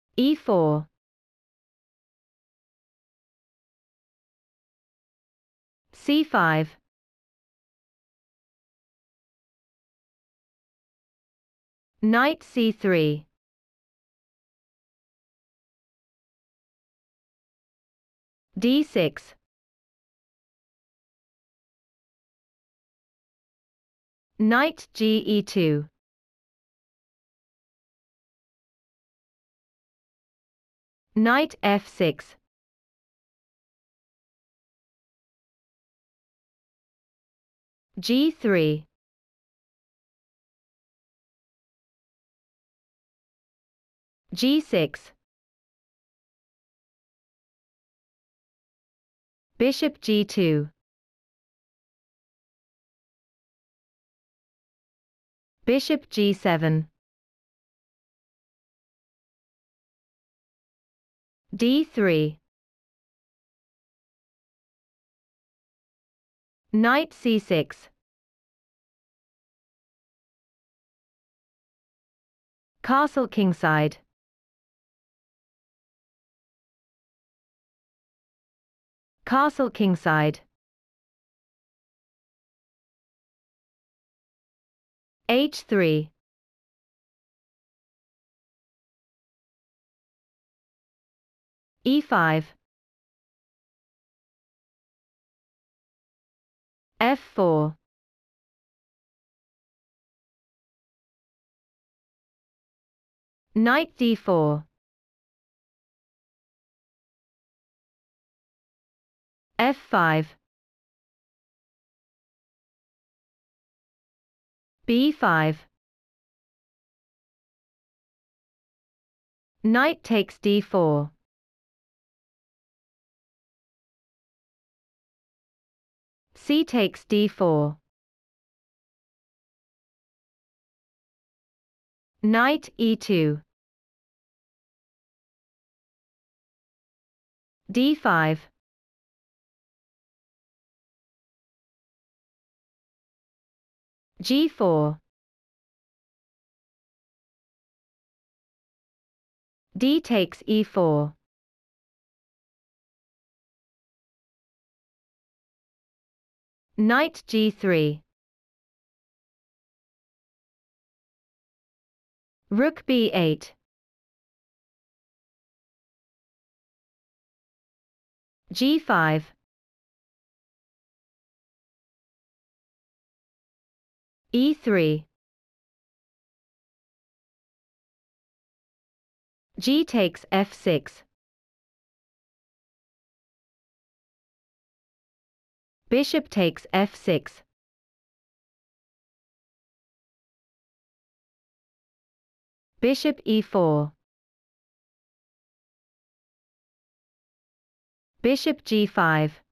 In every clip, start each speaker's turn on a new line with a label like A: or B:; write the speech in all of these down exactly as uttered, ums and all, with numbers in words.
A: e four, c five, knight c three, d six, knight g e two, knight f six, g three, g six, bishop g two, bishop g seven, d three, knight c six, castle kingside, castle kingside, h three, e five, f four, knight d four, f five, b five, knight takes d four, c takes d four, knight e two, d five, g four, d takes e four, knight g three, rook b eight, g five, e three, g takes f six, bishop takes f six, bishop e four, bishop g five,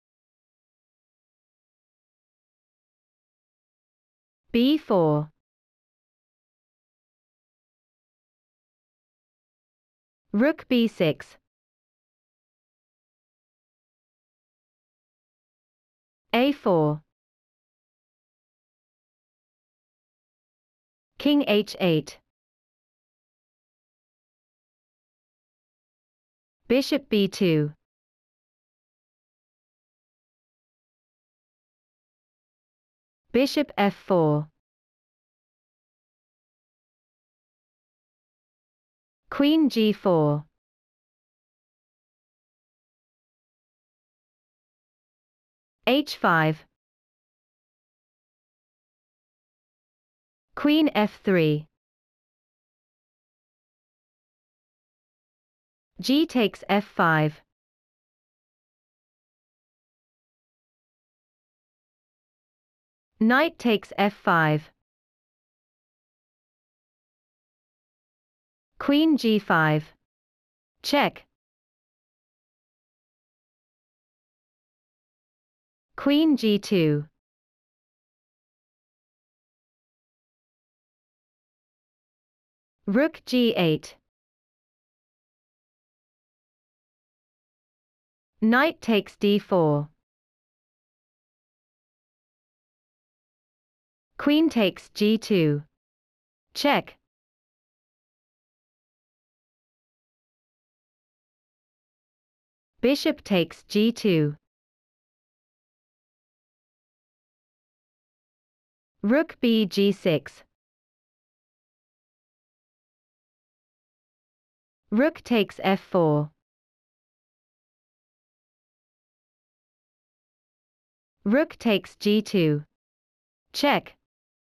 A: b four, rook b six, a four, king h eight, bishop b two, bishop f four, queen g four, h five, queen f three, g takes f five, knight takes f five, queen g five, check, queen g two, rook g eight, knight takes d four, queen takes g two, check, Bishop takes g two. Rook b g six. Rook takes f four. Rook takes g two. Check.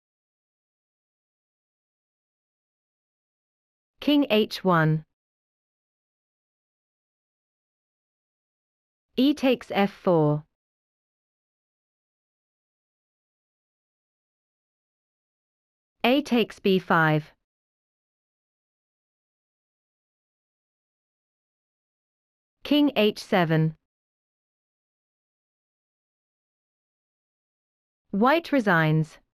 A: King h one. E takes f four. A takes b five. King h seven. White resigns.